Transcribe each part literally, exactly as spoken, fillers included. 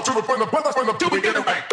to the front, the brothers from the till we get it right.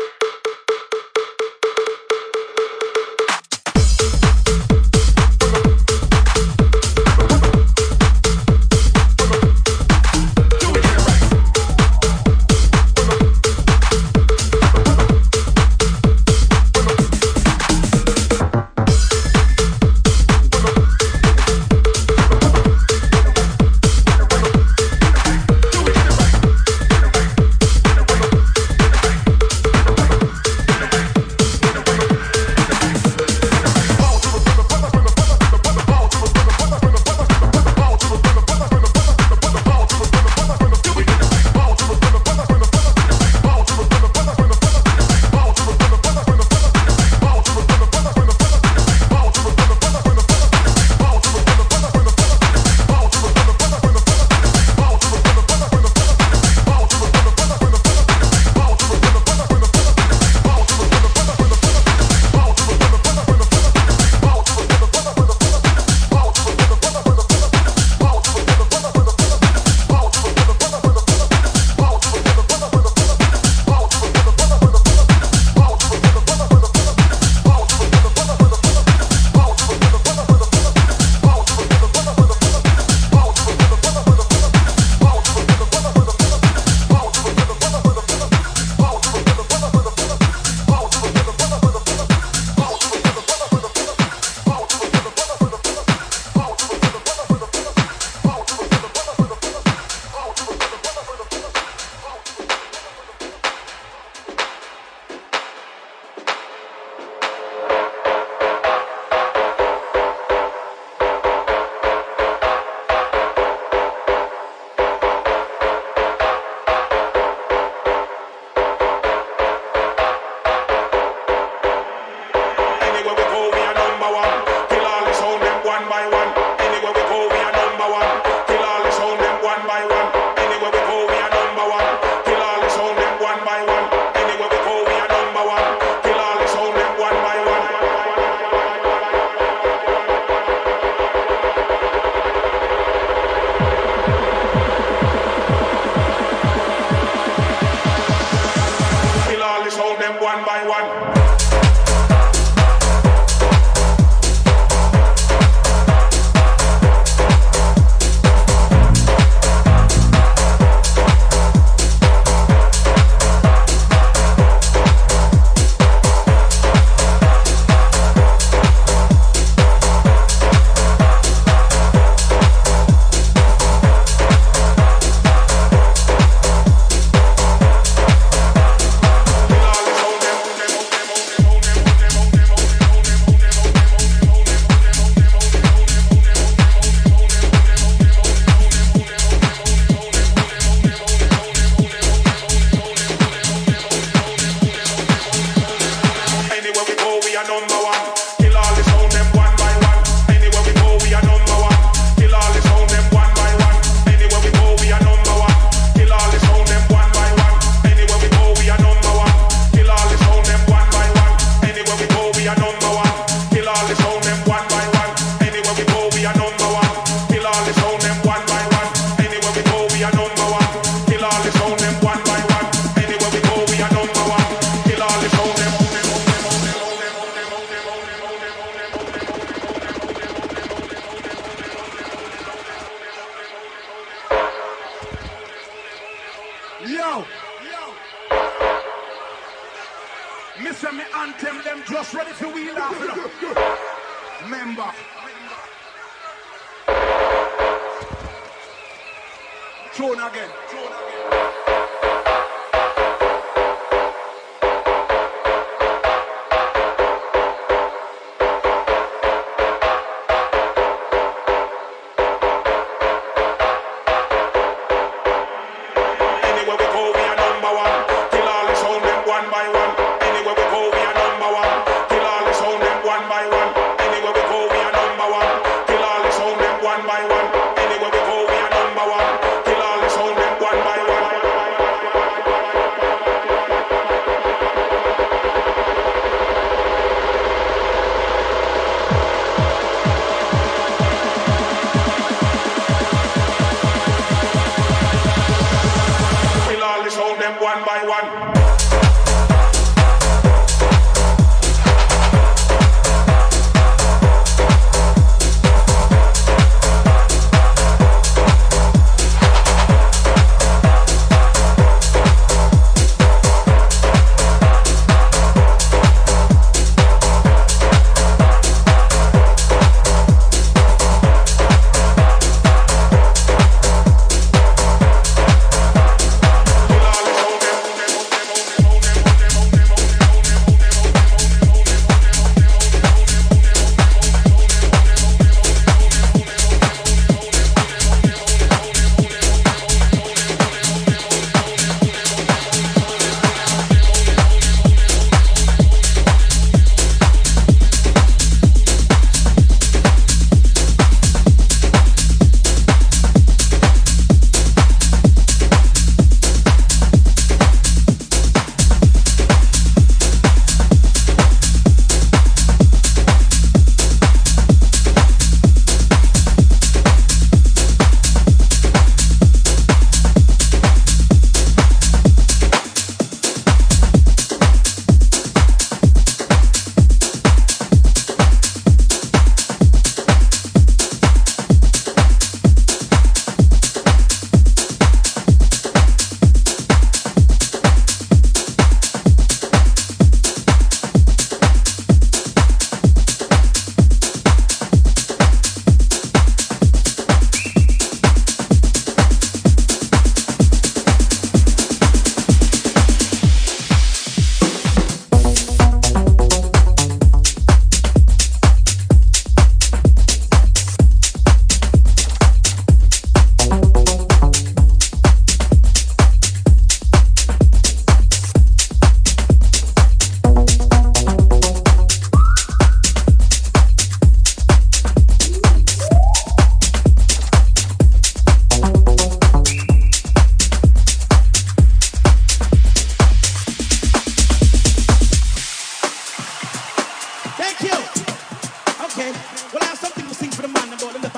one by one.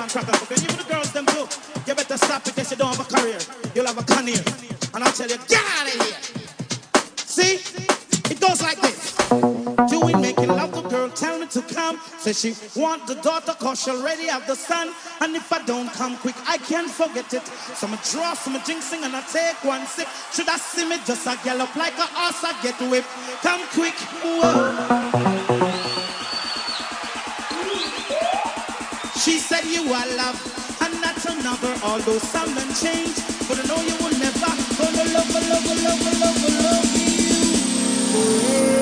track and cook. And even the girls them too. You better stop it if you don't have a career. You'll have a career. And I'll tell you, get out of here. See? It goes like this. Doing making love to girl, tell me to come. Says she want the daughter cause she already have the son. And if I don't come quick, I can't forget it. So I draw some jinxing and I take one sip. Should I see me just a gallop like a horse I get whipped? Come quick, whoa. She said you are love and not another, although some men change. But I know you will never gonna love, love, love, love, love, love you.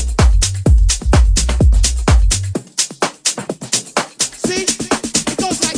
See, it goes like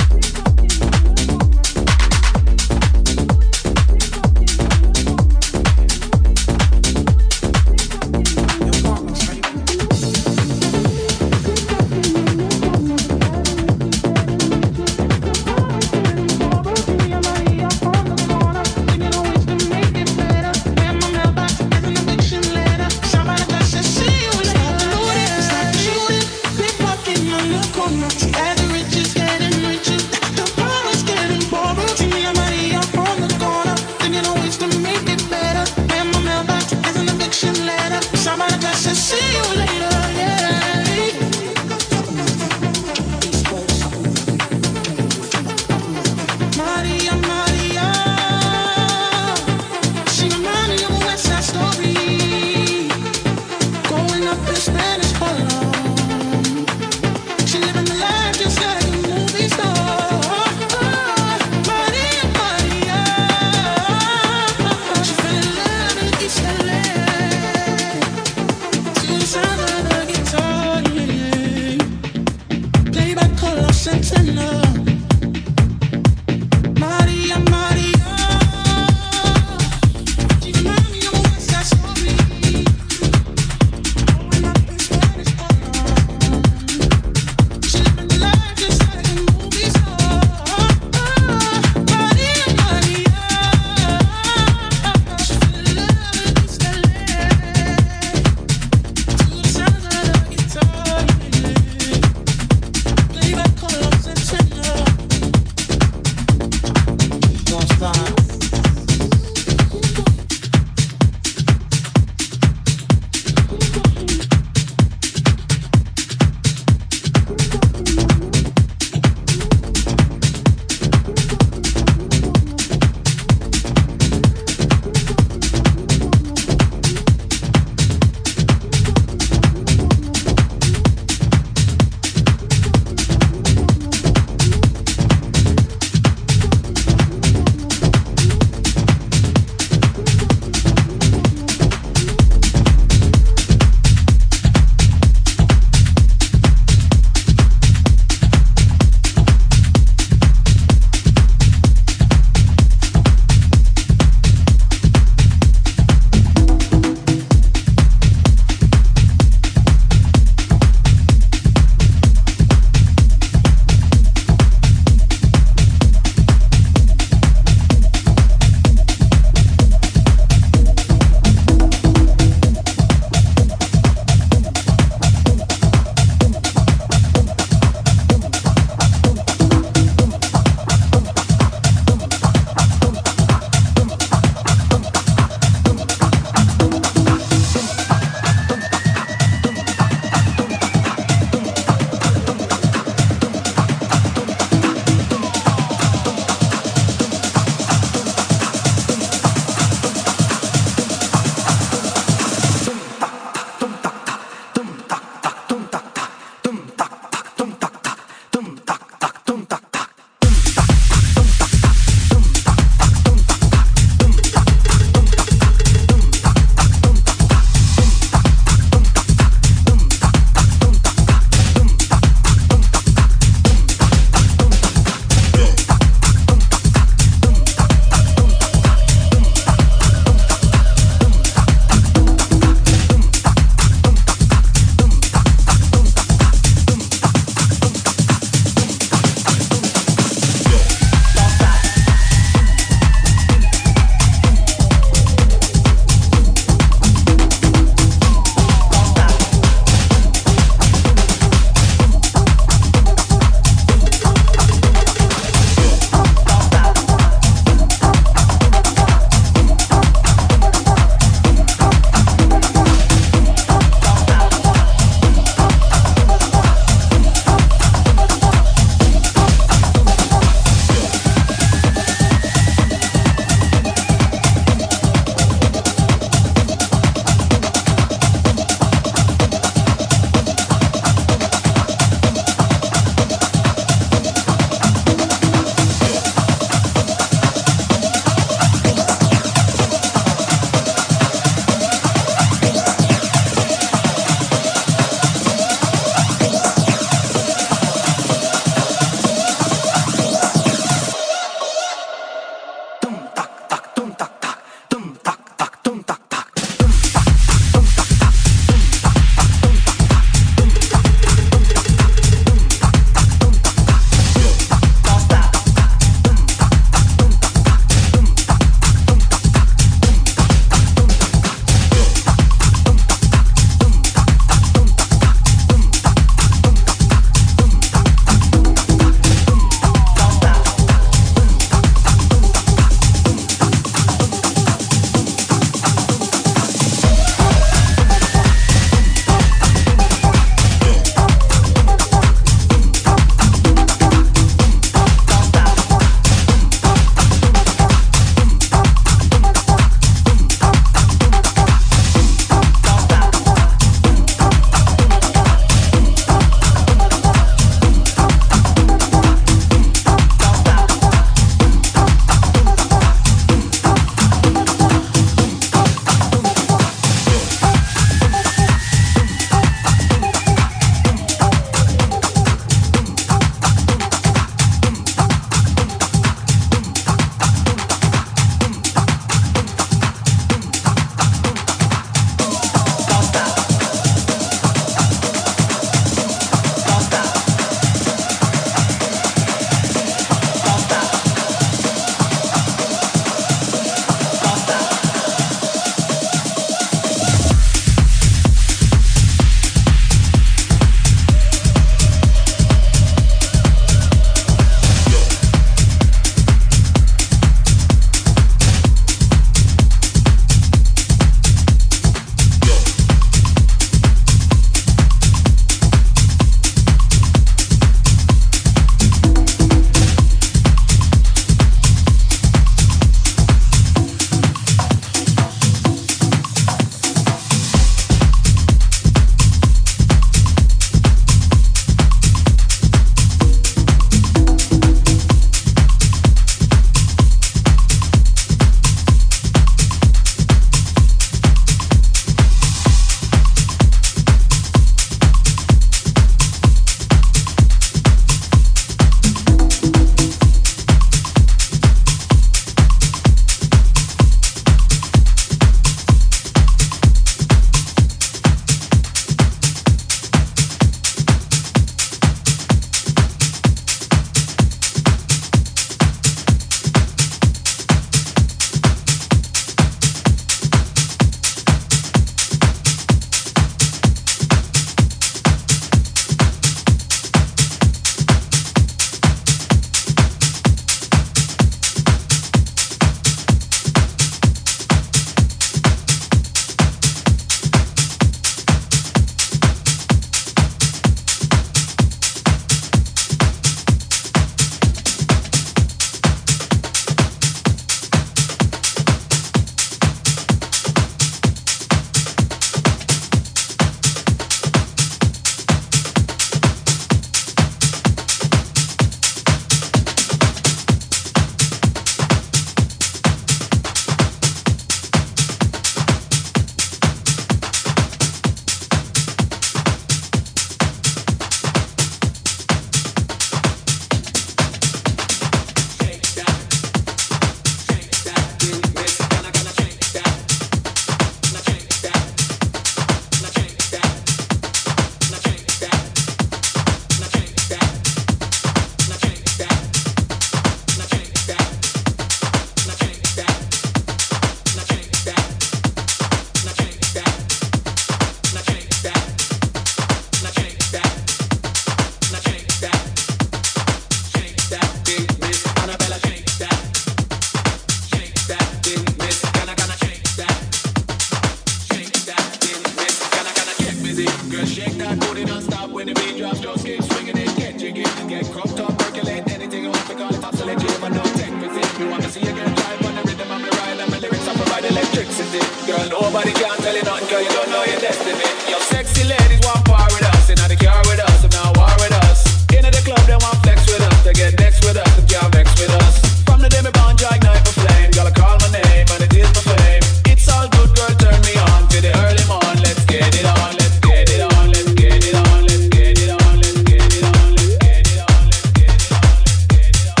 just keep swinging it, get jiggy, get cropped up, percolate anything you want to call it obsolete. You never know tech with it. We want to see you get live on the rhythm of the ride and my lyrics I provide electricity. Girl, nobody can tell you nothing, girl, you don't know your destiny. Your sexy ladies want par with us, in the car with us, and now war with us. In the club, they want flex with us, they get next with us, they can't vex with us. From the day me born, I ignite my flame, girl, I call my name, and it is my fame. It's all good, girl, turn me on to the early morn. Let's get it on, let's get it on, let's get it on, let's get it on, let's get it on, let's get it on, let's get it on, let's get it on,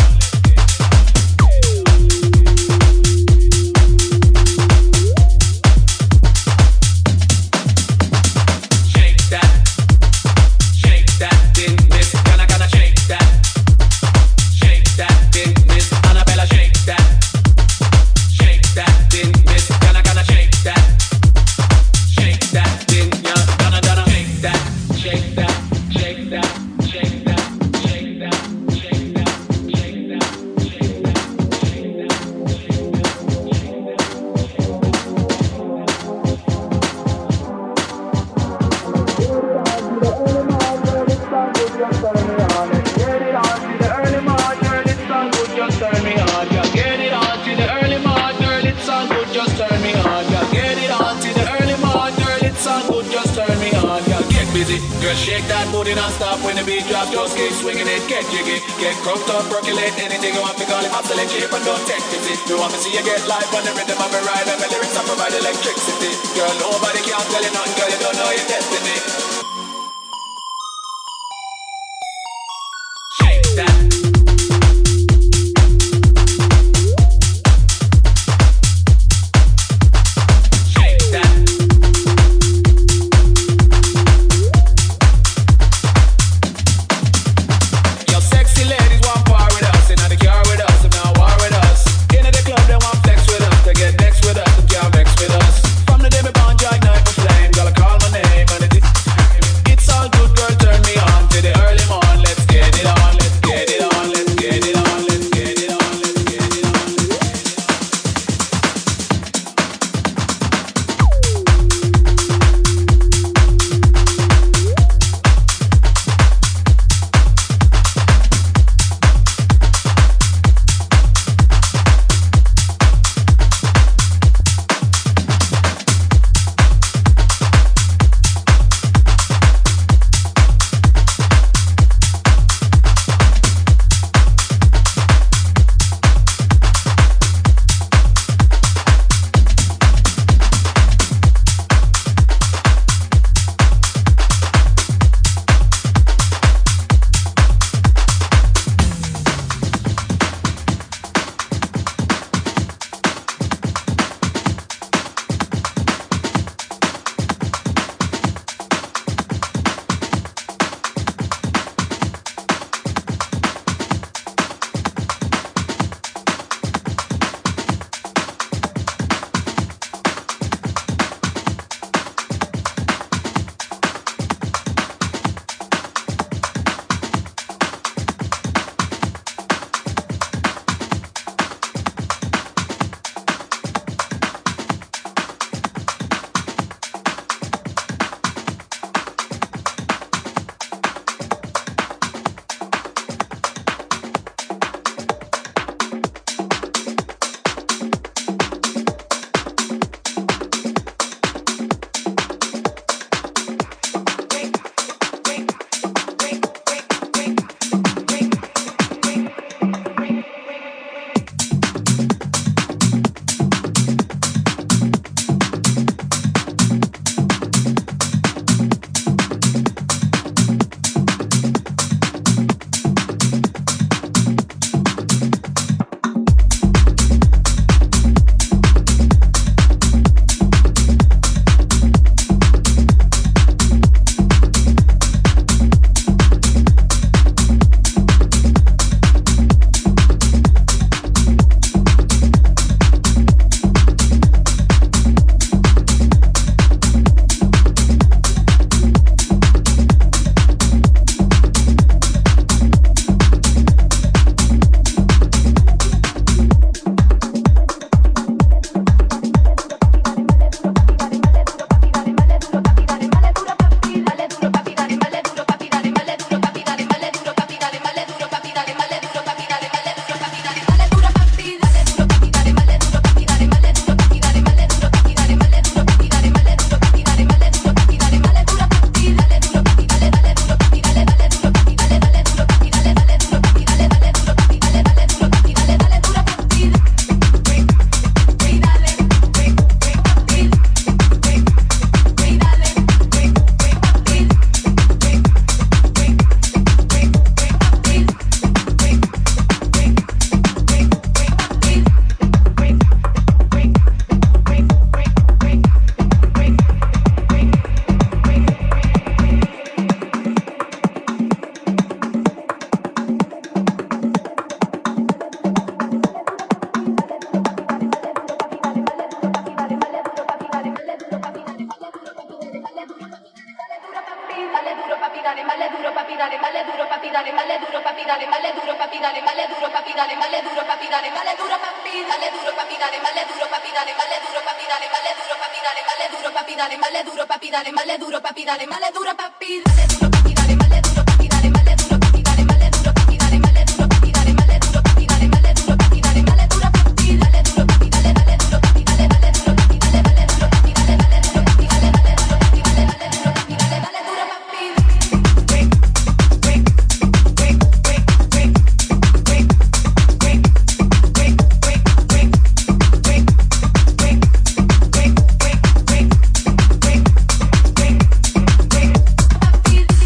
let's get it on. Shake that, shake that thing, miss. Can I, can I shake that? Shake that thing, miss. Annabella, shake that. Shake that thing, miss. Can I, can I shake that? Shake that thing, yeah. Gonna, gonna shake that, shake that, shake that, shake that, shake that, shake that, shake that, shake that, shake that, shake that, Turn me on, girl. Get it on to the early morning, girl. It's all good. Just turn me on, girl. Get it on to the early morning, girl. It's all good. Just turn me on, girl. Get busy, girl. Shake that booty non-stop when the beat drops. Just keep swinging it, get jiggy, get cropped up, percolate anything you want to call it obsolete. Shape and don't take pity. We want to see you get live on the rhythm of a ride and my lyrics I provide electricity. Girl, nobody can tell you nothing, girl. You don't know your destiny. Shake that. From the day me born, I ignite my flame. Girl, I call my name and it is dale duro papi, dale, dale duro papi, dale, dale duro papi, dale, dale duro papi, dale, dale duro papi, dale, dale duro papi, dale duro papi, dale, dale duro papi, dale, dale duro papi, dale, dale duro papi, dale, dale duro papi, dale, dale duro papi, dale, dale duro papi, dale, dale duro papi, dale duro papi, dale, dale duro papi, dale, dale duro papi, dale, dale duro papi, dale, dale duro papi, dale, dale duro papi, dale, dale duro papi, dale, dale duro papi, dale duro papi, dale, dale duro papi, dale, dale duro papi, dale, dale duro papi, dale, dale duro papi, dale, dale duro papi, dale, dale duro papi, dale, dale duro papi.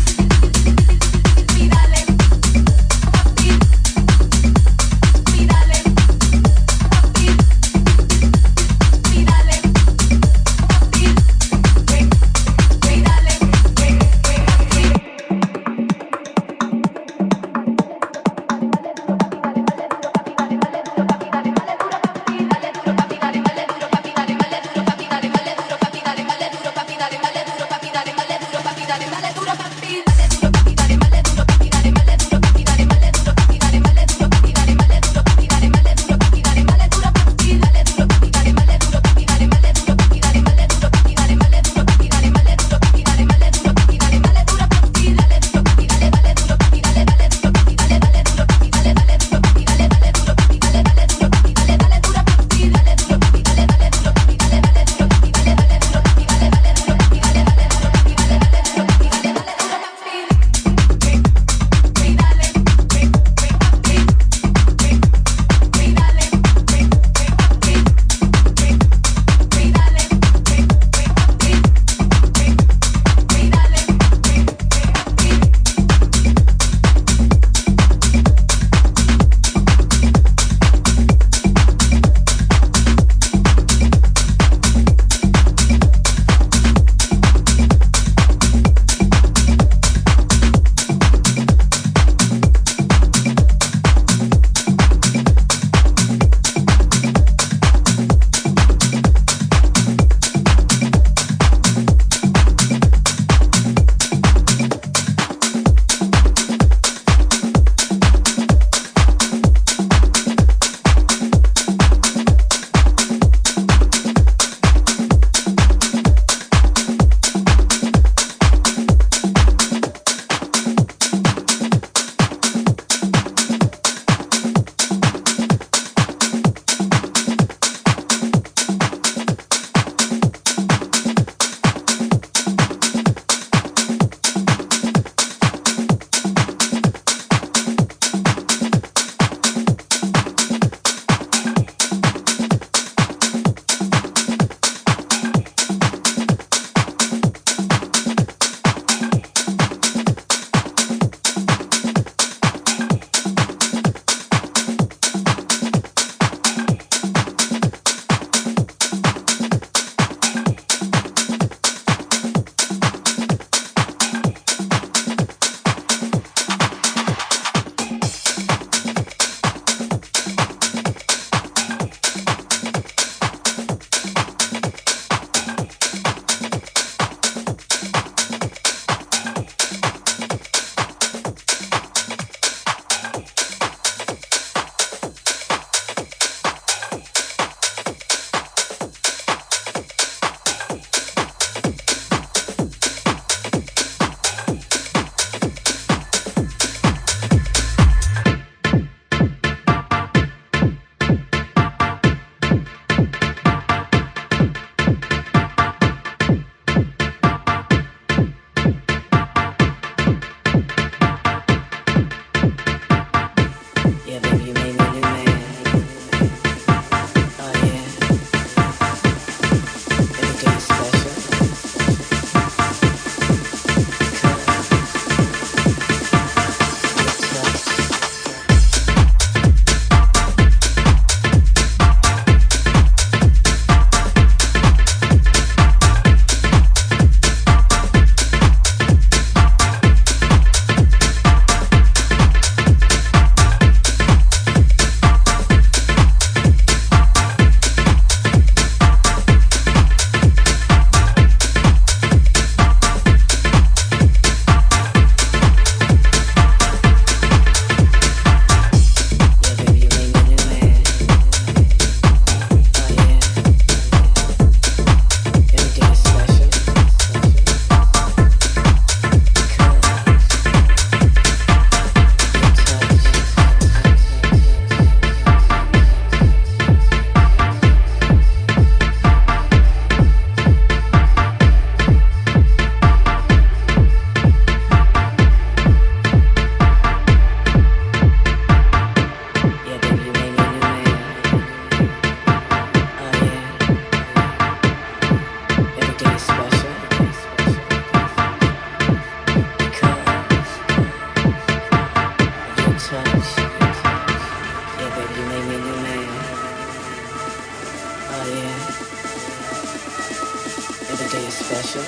special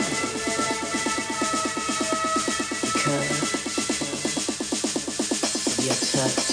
because of your touch.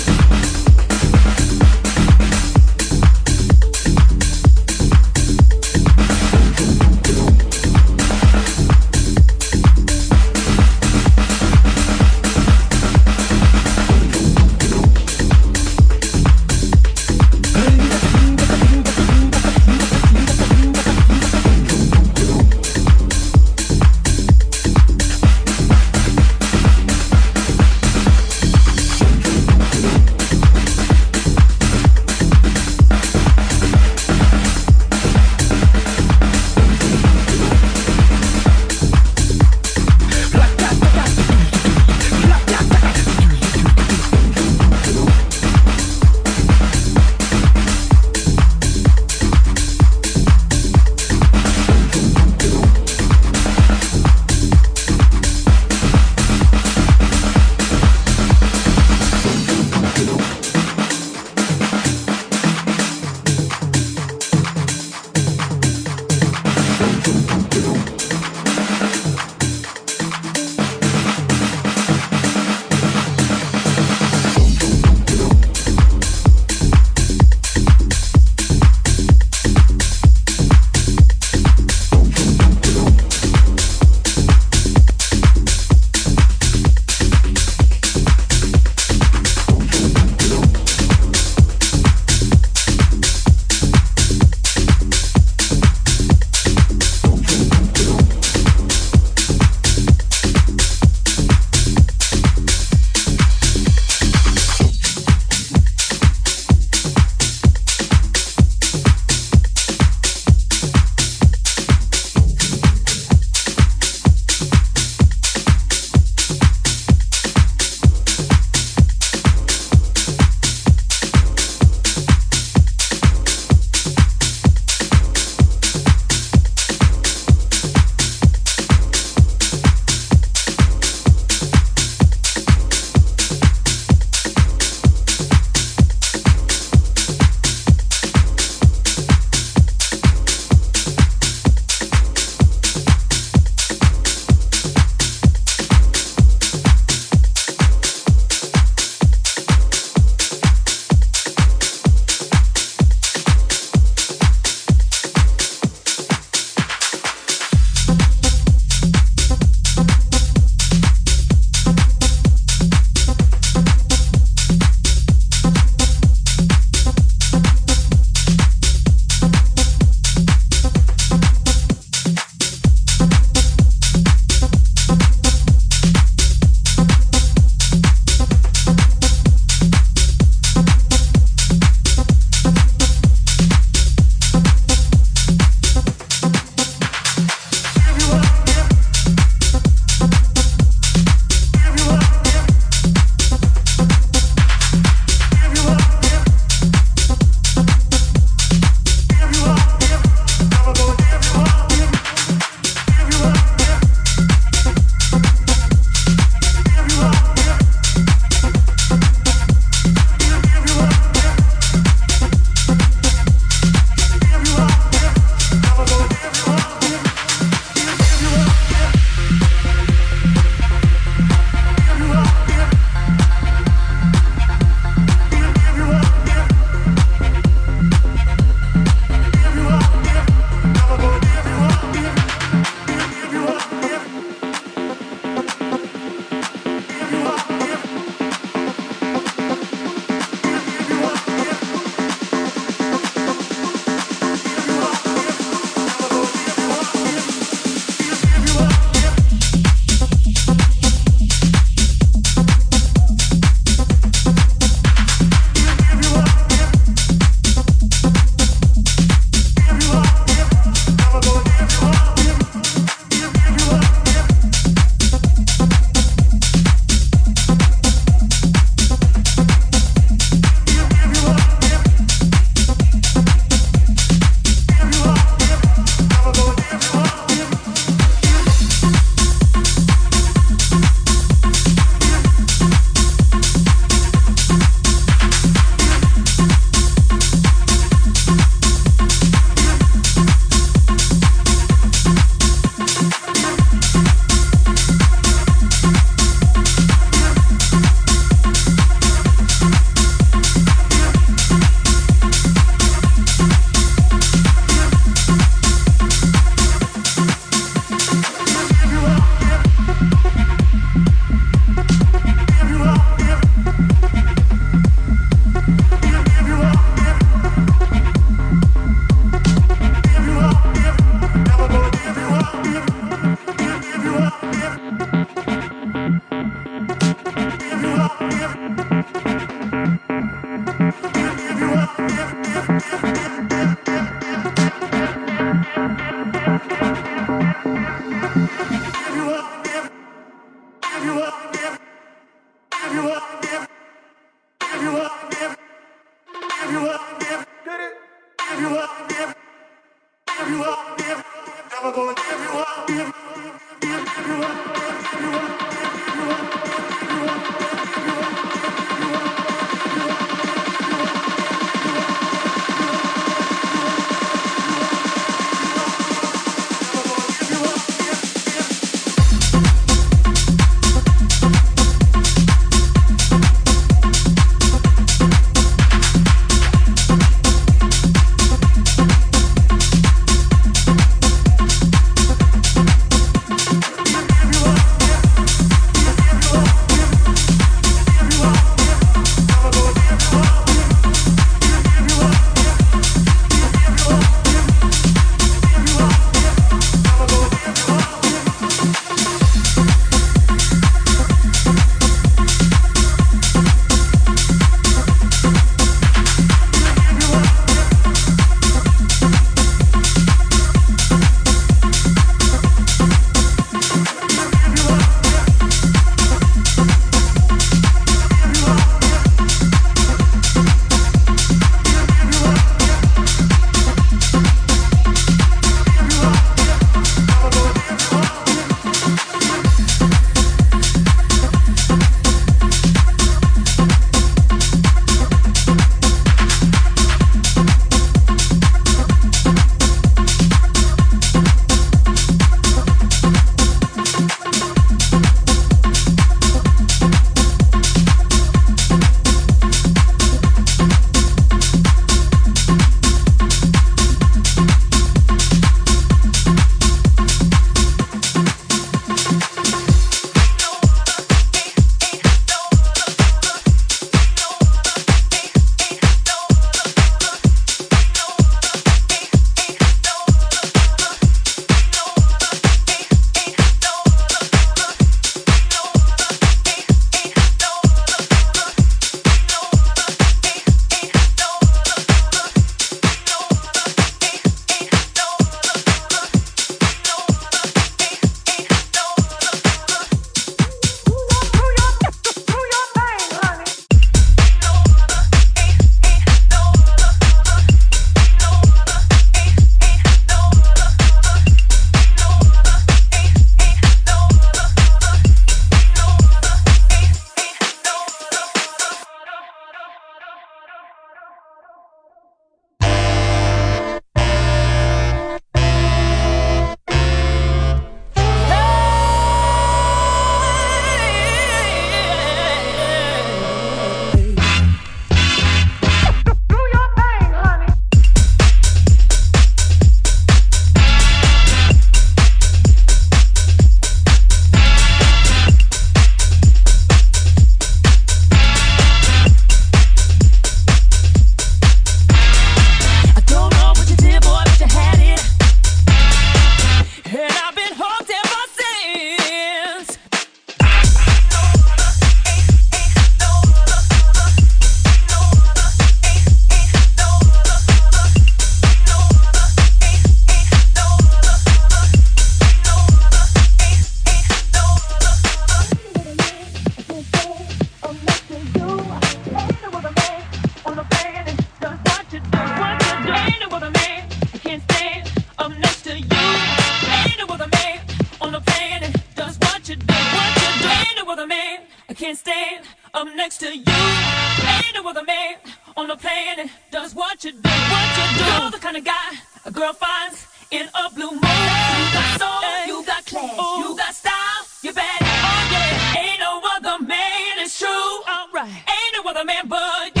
can't stand up next to you. Ain't no other man on the planet does what you do, what you do. You're the kind of guy a girl finds in a blue moon. You got soul, you got class, Ooh. You got style, you're bad. Oh yeah, ain't no other man, it's true. Alright, ain't no other man but you.